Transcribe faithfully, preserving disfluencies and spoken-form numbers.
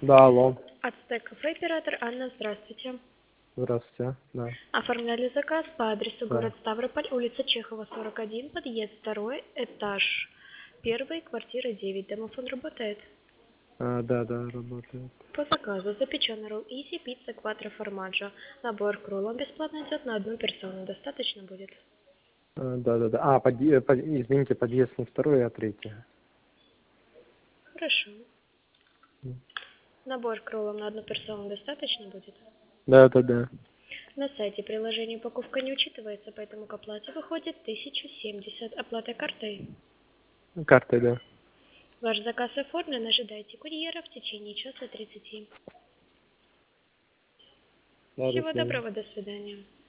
Да, алло. Ацтек кафе, оператор Анна, здравствуйте. Здравствуйте. Да. Оформляли заказ по адресу город Да. Ставрополь, улица Чехова, сорок один, подъезд второй, этаж первый, квартира девять. Домофон работает? А, да, да, работает. По заказу запеченный ролл Изи, пицца, кватро формаджо. Набор к роллам бесплатно идет на одну персону. Достаточно будет? А, да, да, да. А, подъе- под- извините, подъезд не второй, а третий. Хорошо. М. Набор к роллам на одну персону достаточно будет? Да, да, да. На сайте приложения упаковка не учитывается, поэтому к оплате выходит тысяча семьдесят. Оплата картой. Картой, да. Ваш заказ оформлен, ожидайте курьера в течение часа тридцати. Да, до Всего свидания. доброго, до свидания.